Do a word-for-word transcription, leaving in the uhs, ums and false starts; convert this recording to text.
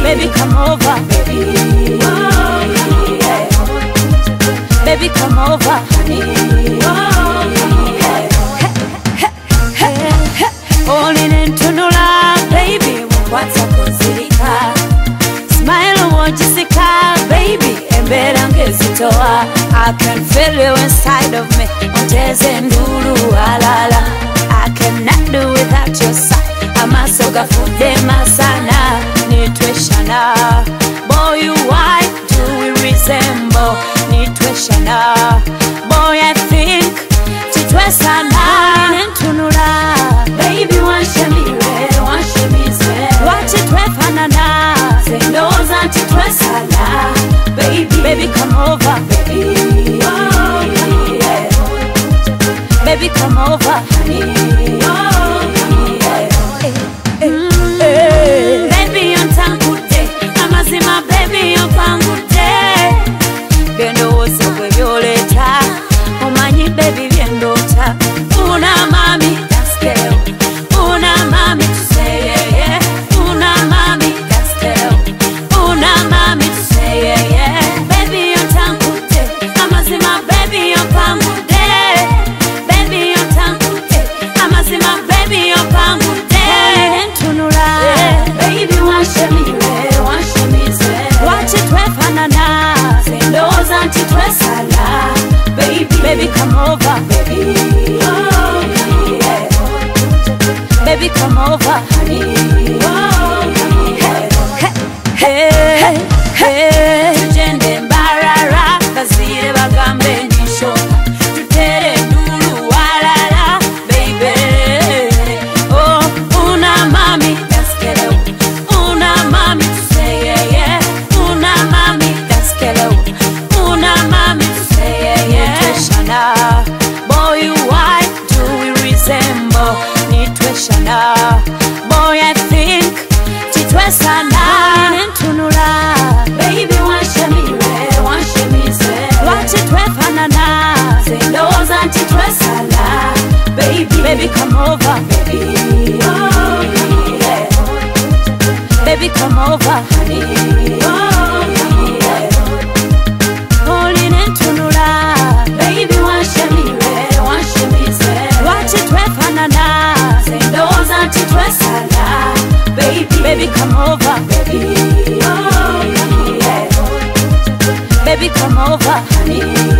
baby come over, baby. Oh, yeah. Baby come over, honey. Oh, yeah. Hey, hey, hey. Falling into no love, baby. What's up, Kozilika? Smile on Jessica, baby. I can feel you inside of me. I cannot do without your side. Amasoga fude masana nitweshana. Boy, you why do we resemble? Nitweshana. Boy, I think titwesana nentunula. Baby, wanshe mi re, wanshe mi ze. Wachitwefanana. Zendoza titwesana. Baby, baby come over, baby. Oh, yeah. Baby come over, honey. Oh, yeah. Mm. Hey. Baby on tangute, amazima baby on pangute. Biendo wose kwe violeta, umanyi baby biendo ta. Una mami daskeo, una mami to say yeah yeah. Una mami daskeo, una mami to say yeah yeah. Baby, come over, baby. Oh, yeah. Baby, come over, honey. Oh, yeah. Hey, hey, hey. Tujende mbarara, kazire bagambe nisho. Tutere dulu walala, baby. Oh, una mami, daskelo. Una mami to say yeah, yeah. Una mami, daskelo. Una mami to say yeah, yeah. Boy, why do we resemble? Nitweshana. Boy, I think titwesana nentunula. Baby, wanshe mi re, wanshe mi ze. Wachitwefanana. Zendoza titwesana. Baby, baby come over, baby. Oh, yeah. Baby come over, honey. Oh, yeah. Holding nentunula. Baby, wanshe mi re, wanshe mi ze. Wachitwefanana. Zendoza titwesana. Baby, baby come over, baby. Oh, yeah. Baby come over, honey.